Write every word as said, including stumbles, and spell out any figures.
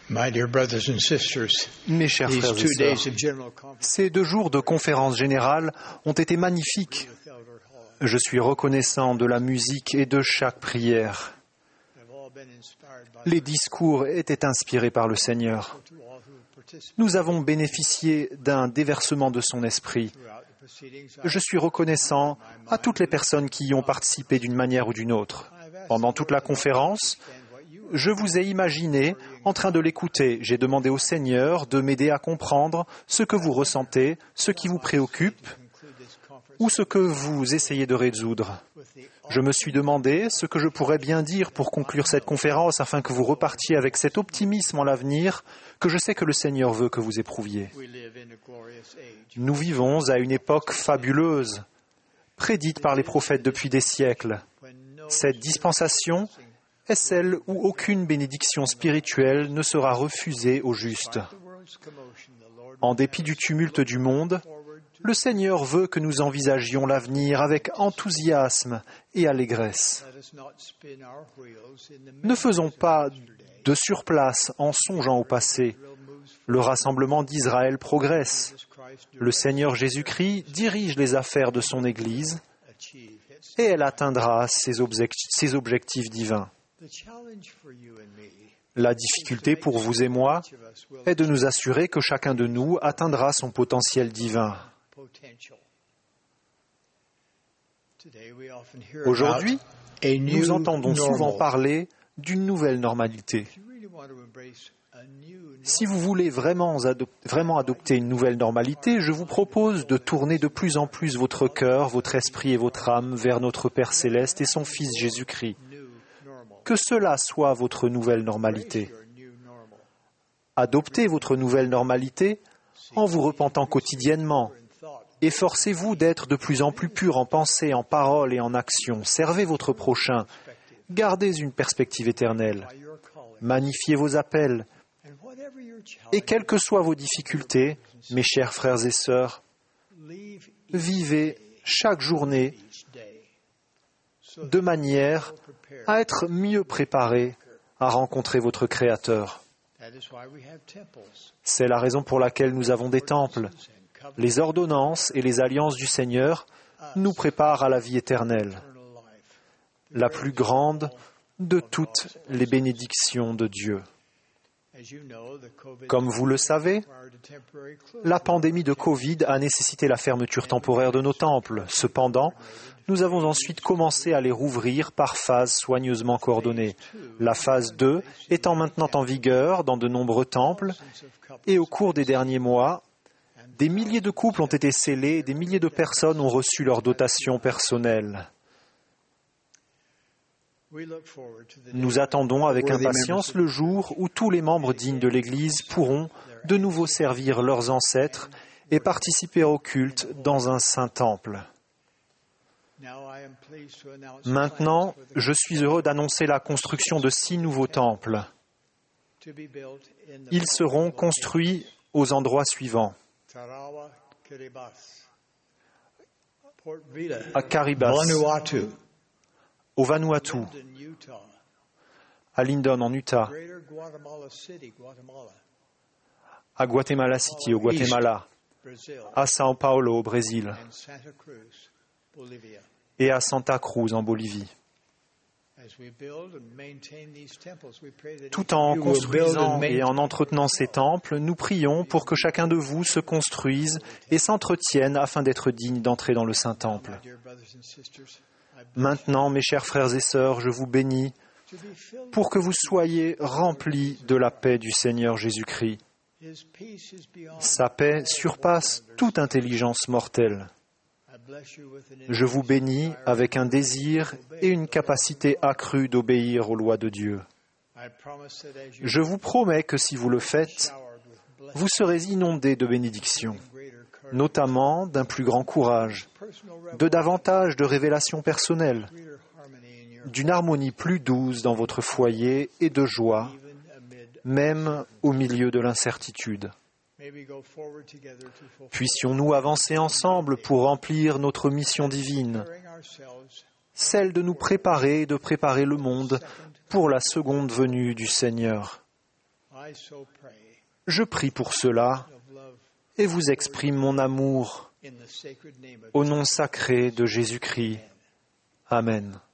Mes chers frères et sœurs, ces deux jours de conférence générale ont été magnifiques. Je suis reconnaissant de la musique et de chaque prière. Les discours étaient inspirés par le Seigneur. Nous avons bénéficié d'un déversement de son esprit. Je suis reconnaissant à toutes les personnes qui y ont participé d'une manière ou d'une autre. Pendant toute la conférence, je vous ai imaginé en train de l'écouter. J'ai demandé au Seigneur de m'aider à comprendre ce que vous ressentez, ce qui vous préoccupe ou ce que vous essayez de résoudre. Je me suis demandé ce que je pourrais bien dire pour conclure cette conférence afin que vous repartiez avec cet optimisme en l'avenir que je sais que le Seigneur veut que vous éprouviez. Nous vivons à une époque fabuleuse, prédite par les prophètes depuis des siècles. Cette dispensation est celle où aucune bénédiction spirituelle ne sera refusée aux justes. En dépit du tumulte du monde, le Seigneur veut que nous envisagions l'avenir avec enthousiasme et allégresse. Ne faisons pas de surplace en songeant au passé. Le rassemblement d'Israël progresse. Le Seigneur Jésus-Christ dirige les affaires de son Église et elle atteindra ses objectifs, ses objectifs divins. La difficulté pour vous et moi est de nous assurer que chacun de nous atteindra son potentiel divin. Aujourd'hui, nous entendons souvent parler d'une nouvelle normalité. Si vous voulez vraiment, adop- vraiment adopter une nouvelle normalité, je vous propose de tourner de plus en plus votre cœur, votre esprit et votre âme vers notre Père Céleste et son Fils Jésus-Christ. Que cela soit votre nouvelle normalité. Adoptez votre nouvelle normalité en vous repentant quotidiennement. Efforcez-vous d'être de plus en plus pur en pensée, en parole et en action. Servez votre prochain. Gardez une perspective éternelle. Magnifiez vos appels. Et quelles que soient vos difficultés, mes chers frères et sœurs, vivez chaque journée de manière à être mieux préparé à rencontrer votre Créateur. C'est la raison pour laquelle nous avons des temples. Les ordonnances et les alliances du Seigneur nous préparent à la vie éternelle, la plus grande de toutes les bénédictions de Dieu. Comme vous le savez, la pandémie de Covid a nécessité la fermeture temporaire de nos temples. Cependant, nous avons ensuite commencé à les rouvrir par phases soigneusement coordonnées. La phase deux étant maintenant en vigueur dans de nombreux temples, et au cours des derniers mois, des milliers de couples ont été scellés et des milliers de personnes ont reçu leur dotation personnelle. Nous attendons avec impatience le jour où tous les membres dignes de l'Église pourront de nouveau servir leurs ancêtres et participer au culte dans un saint temple. Maintenant, je suis heureux d'annoncer la construction de six nouveaux temples. Ils seront construits aux endroits suivants. À Kiribati, au Vanuatu, à Lyndon en Utah, à Guatemala City au Guatemala, à São Paulo au Brésil et à Santa Cruz en Bolivie. Tout en construisant et en entretenant ces temples, nous prions pour que chacun de vous se construise et s'entretienne afin d'être digne d'entrer dans le Saint-Temple. Maintenant, mes chers frères et sœurs, je vous bénis pour que vous soyez remplis de la paix du Seigneur Jésus-Christ. Sa paix surpasse toute intelligence mortelle. Je vous bénis avec un désir et une capacité accrue d'obéir aux lois de Dieu. Je vous promets que si vous le faites, vous serez inondés de bénédictions, notamment d'un plus grand courage, de davantage de révélations personnelles, d'une harmonie plus douce dans votre foyer et de joie, même au milieu de l'incertitude. Puissions-nous avancer ensemble pour remplir notre mission divine, celle de nous préparer et de préparer le monde pour la seconde venue du Seigneur. Je prie pour cela et vous exprime mon amour au nom sacré de Jésus-Christ. Amen.